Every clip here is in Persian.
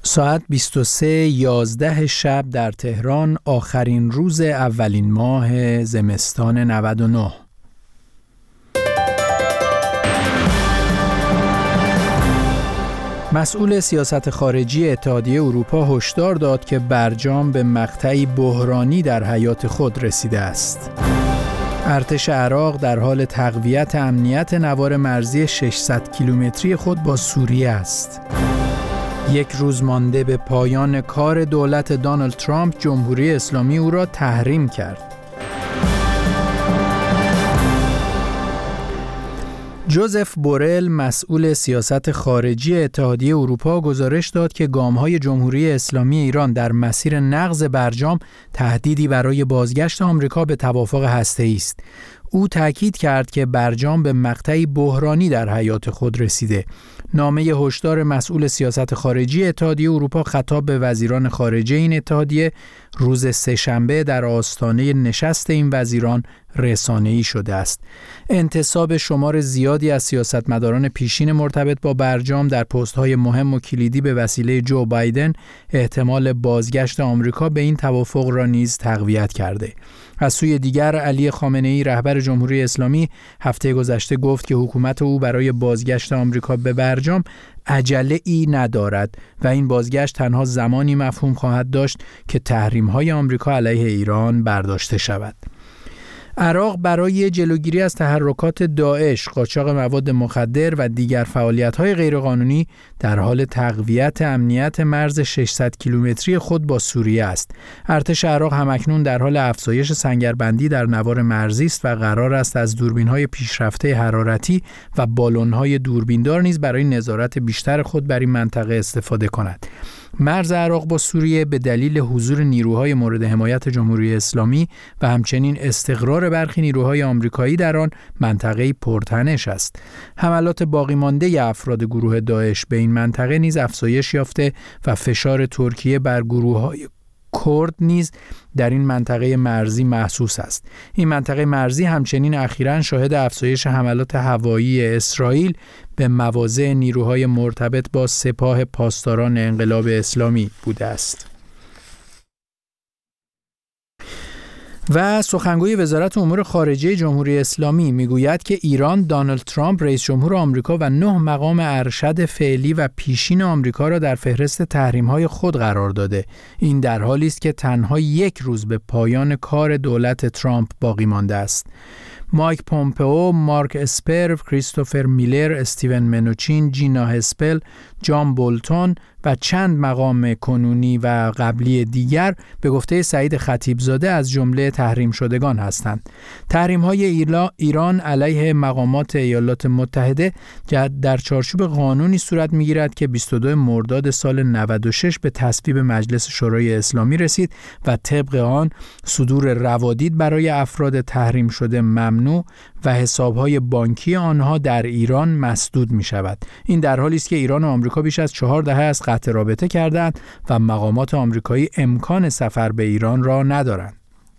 ساعت 23:11 شب در تهران، آخرین روز اولین ماه زمستان 99. مسئول سیاست خارجی اتحادیه اروپا هشدار داد که برجام به مقطعی بحرانی در حیات خود رسیده است. ارتش عراق در حال تقویت امنیت نوار مرزی 600 کیلومتری خود با سوریه است. یک روز مانده به پایان کار دولت دونالد ترامپ، جمهوری اسلامی او را تحریم کرد. جوزف بورل، مسئول سیاست خارجی اتحادیه اروپا، گزارش داد که گام‌های جمهوری اسلامی ایران در مسیر نقض برجام تهدیدی برای بازگشت آمریکا به توافق هسته‌ای است. او تاکید کرد که برجام به مقطعی بحرانی در حیات خود رسیده. نامه هشدار مسئول سیاست خارجی اتحادیه اروپا خطاب به وزیران خارجه این اتحادیه روز سه‌شنبه در آستانه نشست این وزیران رسانه‌ای شده است. انتصاب شمار زیادی از سیاستمداران پیشین مرتبط با برجام در پست‌های مهم و کلیدی به وسیله جو بایدن احتمال بازگشت آمریکا به این توافق را نیز تقویت کرده. از سوی دیگر، علی خامنه‌ای، رهبر جمهوری اسلامی، هفته گذشته گفت که حکومت او برای بازگشت آمریکا به برجام عجله‌ای ندارد و این بازگشت تنها زمانی مفهوم خواهد داشت که تحریم‌های آمریکا علیه ایران برداشته شود. عراق برای جلوگیری از تحرکات داعش، قاچاق مواد مخدر و دیگر فعالیت‌های غیرقانونی در حال تقویت امنیت مرز 600 کیلومتری خود با سوریه است. ارتش عراق همکنون در حال افزایش سنگربندی در نوار مرزی است و قرار است از دوربین‌های پیشرفته حرارتی و بالون‌های دوربیندار نیز برای نظارت بیشتر خود بر این منطقه استفاده کند. مرز عراق با سوریه به دلیل حضور نیروهای مورد حمایت جمهوری اسلامی و همچنین استقرار برخی نیروهای آمریکایی در آن منطقه‌ای پرتنش است. حملات باقی مانده افراد گروه داعش به این منطقه نیز افزایش یافته و فشار ترکیه بر گروه‌های کرد نیز در این منطقه مرزی محسوس است. این منطقه مرزی همچنین اخیراً شاهد افزایش حملات هوایی اسرائیل به مواضع نیروهای مرتبط با سپاه پاسداران انقلاب اسلامی بوده است. و سخنگوی وزارت امور خارجه جمهوری اسلامی میگوید که ایران دونالد ترامپ رئیس جمهور آمریکا و 9 مقام ارشد فعلی و پیشین آمریکا را در فهرست تحریم‌های خود قرار داده. این در حالی است که تنها یک روز به پایان کار دولت ترامپ باقی مانده است. مایک پومپئو، مارک اسپر، کریستوفر میلر، استیون منوچین، جینا هسپل، جان بولتون و چند مقام کنونی و قبلی دیگر به گفته سعید خطیبزاده از جمله تحریم شدگان هستند. تحریم‌های ایران علیه مقامات ایالات متحده در چارچوب قانونی صورت می‌گیرد که 22 مرداد سال 96 به تصویب مجلس شورای اسلامی رسید و طبق آن صدور روادید برای افراد تحریم شده ممنوع و حساب‌های بانکی آنها در ایران مسدود می‌شود. این در حالی است که ایران و آمریکا بیش از 4 دهه است قطع رابطه کردند و مقامات آمریکایی امکان سفر به ایران را ندارند.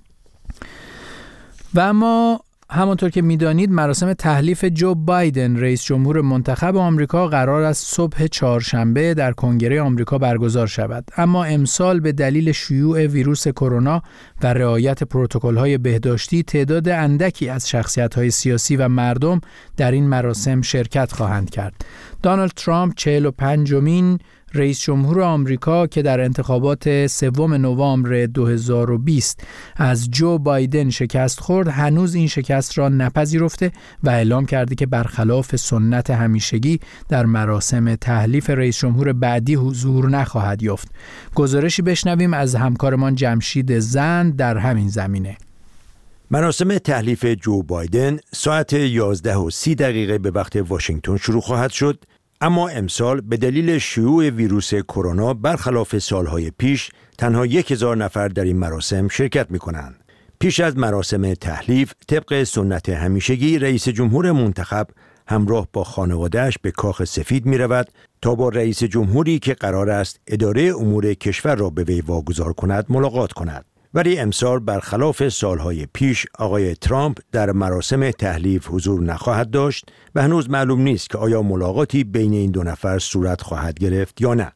و اما همانطور که می‌دانید مراسم تحلیف جو بایدن رئیس جمهور منتخب آمریکا قرار است صبح چهارشنبه در کنگره آمریکا برگزار شود، اما امسال به دلیل شیوع ویروس کرونا و رعایت پروتکل‌های بهداشتی تعداد اندکی از شخصیت‌های سیاسی و مردم در این مراسم شرکت خواهند کرد. دونالد ترامپ 45مین رئیس جمهور آمریکا که در انتخابات 3 نوامبر 2020 از جو بایدن شکست خورد، هنوز این شکست را نپذیرفته و اعلام کرده که برخلاف سنت همیشگی در مراسم تحلیف رئیس جمهور بعدی حضور نخواهد یافت. گزارشی بشنویم از همکارمان جمشید زند در همین زمینه. مراسم تحلیف جو بایدن ساعت 11:30 به وقت واشنگتن شروع خواهد شد، اما امسال به دلیل شیوع ویروس کرونا برخلاف سالهای پیش تنها 1000 نفر در این مراسم شرکت می‌کنند. پیش از مراسم تحلیف طبق سنت همیشگی رئیس جمهور منتخب همراه با خانواده‌اش به کاخ سفید می‌رود تا با رئیس جمهوری که قرار است اداره امور کشور را به وی واگذار کند ملاقات کند. ولی امسال برخلاف سالهای پیش آقای ترامپ در مراسم تحلیف حضور نخواهد داشت و هنوز معلوم نیست که آیا ملاقاتی بین این دو نفر صورت خواهد گرفت یا نه.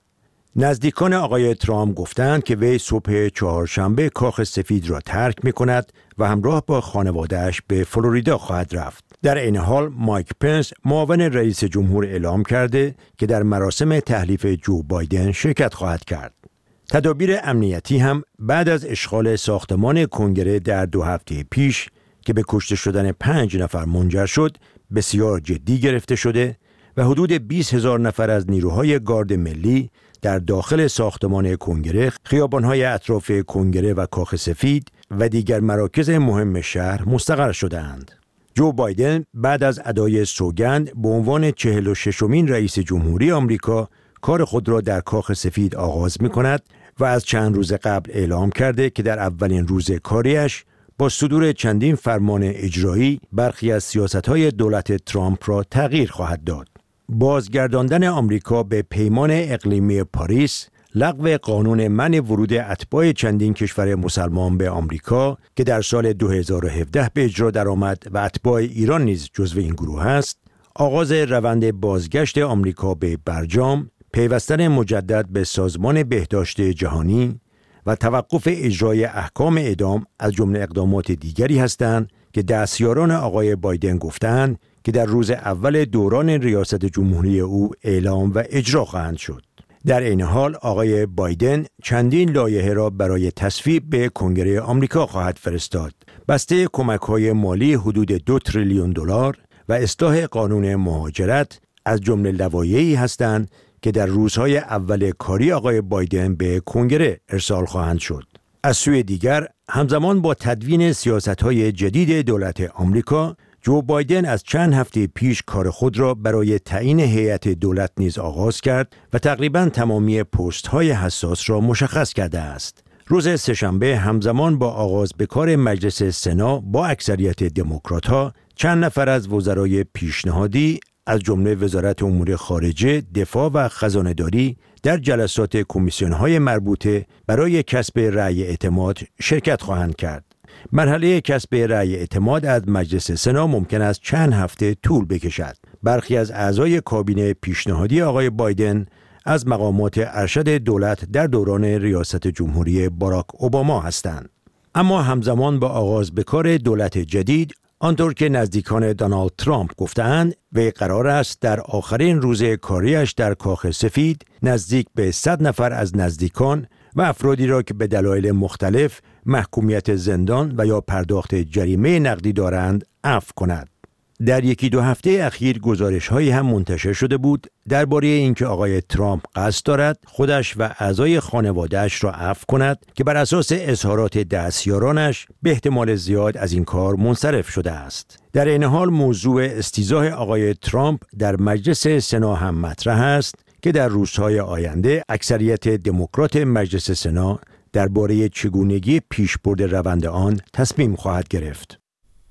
نزدیکان آقای ترامپ گفتند که وی صبح چهارشنبه کاخ سفید را ترک می‌کند و همراه با خانواده‌اش به فلوریدا خواهد رفت. در این حال مایک پنس معاون رئیس جمهور اعلام کرده که در مراسم تحلیف جو بایدن شرکت خواهد کرد. تدابیر امنیتی هم بعد از اشغال ساختمان کنگره در 2 هفته پیش که به کشته شدن 5 نفر منجر شد بسیار جدی گرفته شده و حدود 20,000 نفر از نیروهای گارد ملی در داخل ساختمان کنگره، خیابان‌های اطراف کنگره و کاخ سفید و دیگر مراکز مهم شهر مستقر شده‌اند. جو بایدن بعد از ادای سوگند به عنوان 46مین رئیس جمهوری آمریکا کار خود را در کاخ سفید آغاز می‌کند و از چند روز قبل اعلام کرده که در اولین روز کاریش با صدور چندین فرمان اجرایی برخی از سیاست‌های دولت ترامپ را تغییر خواهد داد. بازگرداندن آمریکا به پیمان اقلیمی پاریس، لغو قانون منع ورود اتباع چندین کشور مسلمان به آمریکا که در سال 2017 به اجرا درآمد و اتباع ایران نیز جزو این گروه است، آغاز روند بازگشت آمریکا به برجام، پیوستن مجدد به سازمان بهداشت جهانی و توقف اجرای احکام اعدام از جمله اقدامات دیگری هستند که دستیاران آقای بایدن گفتند که در روز اول دوران ریاست جمهوری او اعلام و اجرا خواهند شد. در این حال آقای بایدن چندین لایحه را برای تصویب به کنگره آمریکا خواهد فرستاد. بسته کمک‌های مالی حدود 2 تریلیون دلار و اصلاح قانون مهاجرت از جمله لوایحی هستند که در روزهای اول کاری آقای بایدن به کنگره ارسال خواهند شد. از سوی دیگر همزمان با تدوین سیاست‌های جدید دولت آمریکا، جو بایدن از چند هفته پیش کار خود را برای تعیین هیئت دولت نیز آغاز کرد و تقریباً تمامی پست‌های حساس را مشخص کرده است. روز سه‌شنبه همزمان با آغاز به کار مجلس سنا با اکثریت دموکرات‌ها، چند نفر از وزرای پیشنهادی از جمله وزارت امور خارجه، دفاع و خزانه‌داری در جلسات کمیسیون‌های مربوطه برای کسب رأی اعتماد شرکت خواهند کرد. مرحله کسب رأی اعتماد از مجلس سنا ممکن است چند هفته طول بکشد. برخی از اعضای کابینه پیشنهادی آقای بایدن از مقامات ارشد دولت در دوران ریاست جمهوری باراک اوباما هستند. اما همزمان با آغاز به کار دولت جدید، آنطور که نزدیکان دونالد ترامپ گفتند، وی قرار است در آخرین روز کاریش در کاخ سفید نزدیک به 100 نفر از نزدیکان و افرادی را که به دلایل مختلف محکومیت زندان و یا پرداخت جریمه نقدی دارند عفو کند. در 1-2 هفته اخیر گزارش‌هایی هم منتشر شده بود درباره اینکه آقای ترامپ قصد دارد خودش و اعضای خانواده‌اش را عفو کند که بر اساس اظهارات دستیارانش به احتمال زیاد از این کار منصرف شده است. در این حال موضوع استیضاح آقای ترامپ در مجلس سنا هم مطرح است که در روزهای آینده اکثریت دموکرات مجلس سنا درباره چگونگی پیشبرد روند آن تصمیم خواهد گرفت.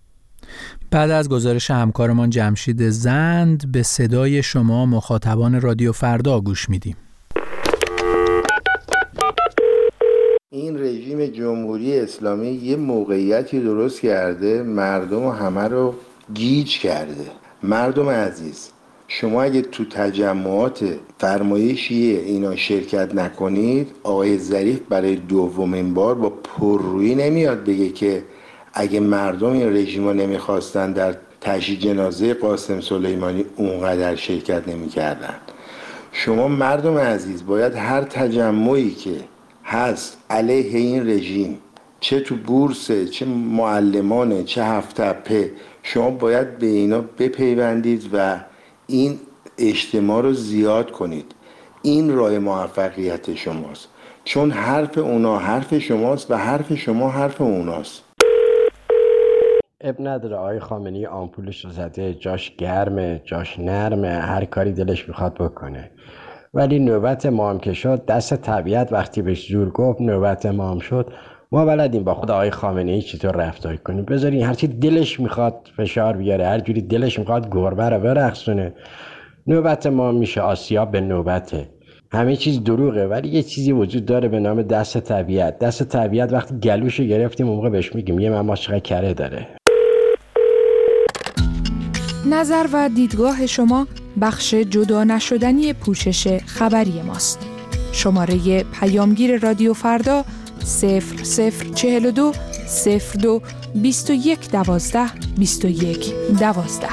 بعد از گزارش همکارمان جمشید زند به صدای شما مخاطبان رادیو فردا گوش میدیم. این رژیم جمهوری اسلامی یه موقعیتی درست کرده، مردم و همه رو گیج کرده. مردم عزیز، شما اگه تو تجمعات فرمایشی اینا شرکت نکنید، آقای ظریف برای دومین بار با پررویی نمیاد بگه که اگه مردم این رژیم رو نمیخواستن در تشییع جنازه قاسم سلیمانی اونقدر شرکت نمیکردن. شما مردم عزیز باید هر تجمعی که هست علیه این رژیم، چه تو بورسه، چه معلمانه، چه هفت تپه، شما باید به اینا بپیوندید و این اجتماع رو زیاد کنید. این راه موفقیت شماست، چون حرف اونا حرف شماست و حرف شما حرف اوناست. اب نداره آقای خامنه‌ای آمپولش رو زده، جاش گرمه، جاش نرمه، هر کاری دلش میخواد بکنه. ولی نوبت ما هم که شد، دست طبیعت وقتی بهش زور گفت نوبت ما هم شد، ما بلدیم با خود آقای خامنه‌ای چطور رفتار کنیم. بذارین هرچی دلش میخواد فشار بیاره، هر جوری دلش میخواد گربه رو برقصونه. نوبت ما میشه، آسیاب به نوبته. همه چیز دروغه، ولی یه چیزی وجود داره به نام دست طبیعت. دست طبیعت وقتی گلوشو گرفتیم اون موقع بهش میگیم یه ماما چقدر کره داره. نظر و دیدگاه شما بخش جدا نشدنی پوشش خبری ماست. شماره پیامگیر رادیو فردا 0042 02 21 12 21 12.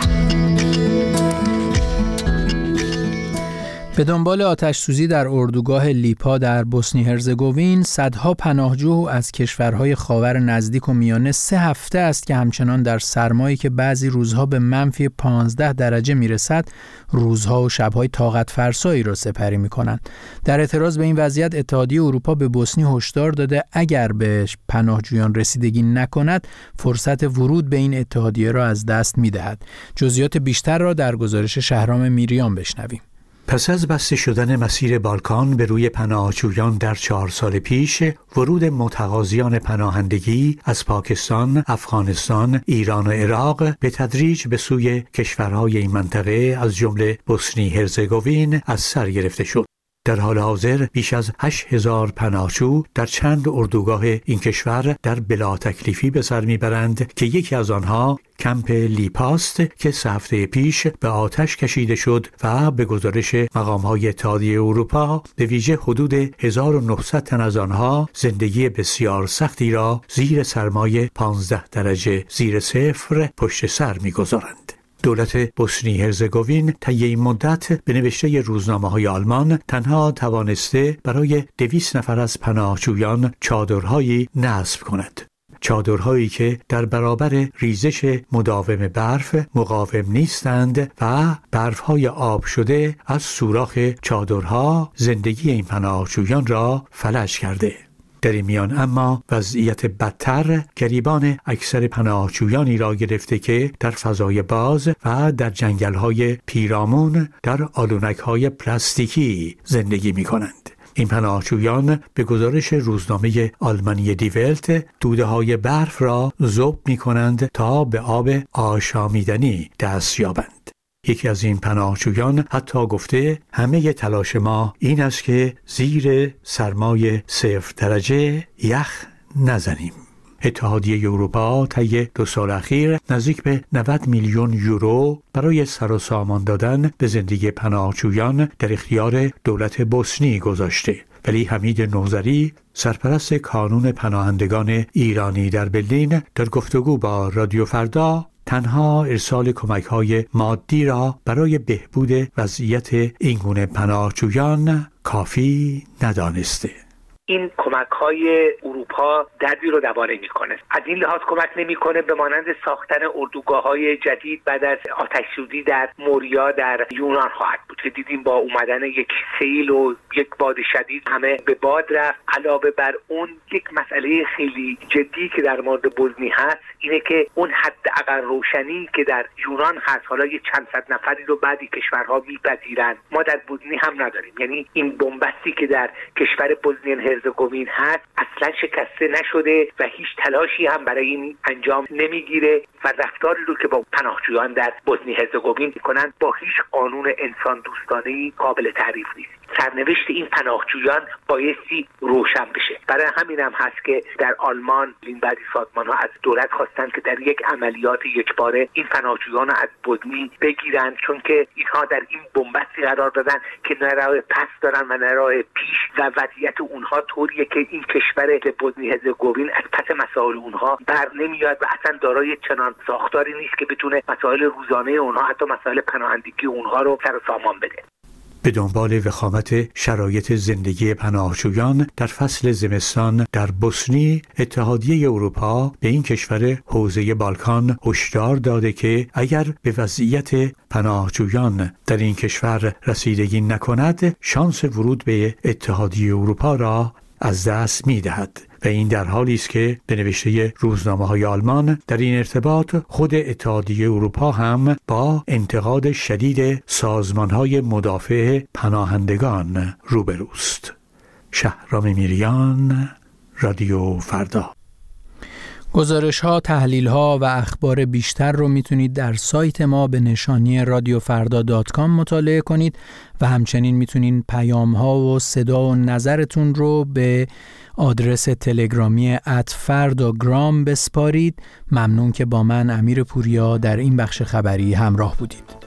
به دنبال آتش‌سوزی در اردوگاه لیپا در بوسنی هرزگوین، صدها پناهجو از کشورهای خاور نزدیک و میانه 3 هفته است که همچنان در سرمایی که بعضی روزها به منفی 15 درجه میرسد، روزها و شبهای طاقت فرسایی را سپری می‌کنند. در اعتراض به این وضعیت، اتحادیه اروپا به بوسنی هشدار داده اگر به پناهجویان رسیدگی نکند، فرصت ورود به این اتحادیه را از دست می‌دهد. جزئیات بیشتر را در گزارش شهرام میریان بشنویم. پس از بسته شدن مسیر بالکان به روی پناهجویان در 4 سال پیش، ورود متقاضیان پناهندگی از پاکستان، افغانستان، ایران و عراق به تدریج به سوی کشورهای این منطقه از جمله بوسنی هرزگوین از سر گرفته شد. در حال حاضر بیش از 8000 پناهجو در چند اردوگاه این کشور در بلا تکلیفی به سر میبرند که یکی از آنها کمپ لیپاست که 3 هفته پیش به آتش کشیده شد و به گزارش مقام‌های اتحادیه اروپا به ویژه حدود 1900 تن از آنها زندگی بسیار سختی را زیر سرمای 15 درجه زیر صفر پشت سر می‌گذارند. دولت بوسنی هرزگوین طی این مدت به نوشته روزنامه‌های آلمان تنها توانسته برای 200 نفر از پناهجویان چادرهایی نصب کند. چادرهایی که در برابر ریزش مداوم برف مقاوم نیستند و برف‌های آب شده از سوراخ چادرها زندگی این پناهجویان را فلج کرده. در این میان اما وضعیت بدتر گریبان اکثر پناهجویانی را گرفته که در فضای باز و در جنگل‌های پیرامون در آلونک‌های پلاستیکی زندگی می‌کنند. این پناهجویان به گزارش روزنامه آلمانی دی ولت دوده‌های برف را ذوب می‌کنند تا به آب آشامیدنی دست یابند. یکی از این پناهجویان حتی گفته همه تلاش ما این است که زیر سرمای 0 درجه یخ نزنیم. اتحادیه اروپا طی 2 سال اخیر نزدیک به 90 میلیون یورو برای سر و سامان دادن به زندگی پناهجویان در اختیار دولت بوسنی گذاشته. ولی حمید نوذری، سرپرست کانون پناهندگان ایرانی در برلین، در گفتگو با رادیو فردا تنها ارسال کمک‌های مادی را برای بهبود وضعیت این گونه پناهجویان کافی ندانسته. این کمک‌های اروپا دردی رو دوا نمی‌کنه. از این لحاظ کمک نمی‌کنه به مانند ساختن اردوگاه‌های جدید بعد از آتش‌سوزی در موریا در یونان خواهد بود که دیدیم با اومدن یک سیل و یک باد شدید همه به باد رفت. علاوه بر اون یک مسئله خیلی جدی که در مورد بوسنی هست اینه که اون حداقل روشنی که در یونان هست حالا یه چند صد نفری رو بعضی کشورها میپذیرن، ما در بوسنی هم نداریم. یعنی این بنبستی که در کشور بوسنی هرزگوین هست اصلا شکسته نشده و هیچ تلاشی هم برای این انجام نمیگیره و رفتاری رو که با پناهجویان در بوسنی هرزگوین میکنن با هیچ قانون انسان دوستانه‌ای قابل تعریف نیست. سرنوشت این پناهجویان بایستی روشن بشه. برای همین هم هست که در آلمان این بعضی سازمان‌ها از دولت خواستن که در یک عملیات یکباره این پناهجویان رو از بوسنی بگیرن، چون که اینها در این بنبستی قرار دادن که نه راه پس دارن و نه راه پیش و وضعیت اونها طوریه که این کشور بوسنی هرزگوین از پس مسائل اونها بر نمیاد و اصلا دارای چنان ساختاری نیست که بتونه مسائل روزانه اونها حتی مسائل پناهندگی اونها رو سر و سامان بده. به دنبال وخامت شرایط زندگی پناهجویان در فصل زمستان در بوسنی، اتحادیه اروپا به این کشور حوزه بالکان هشدار داده که اگر به وضعیت پناهجویان در این کشور رسیدگی نکند، شانس ورود به اتحادیه اروپا را از دست می‌دهد. و این در حالی است که به نوشته روزنامه‌های آلمان در این ارتباط خود اتحادیه اروپا هم با انتقاد شدید سازمان‌های مدافع پناهندگان روبروست. شهرام میریان، رادیو فردا. گزارش‌ها، تحلیل‌ها و اخبار بیشتر رو میتونید در سایت ما به نشانی radiofarda.com مطالعه کنید و همچنین میتونید پیام‌ها و صدا و نظرتون رو به آدرس تلگرامی @fardagram بسپارید. ممنون که با من امیر پوریا در این بخش خبری همراه بودید.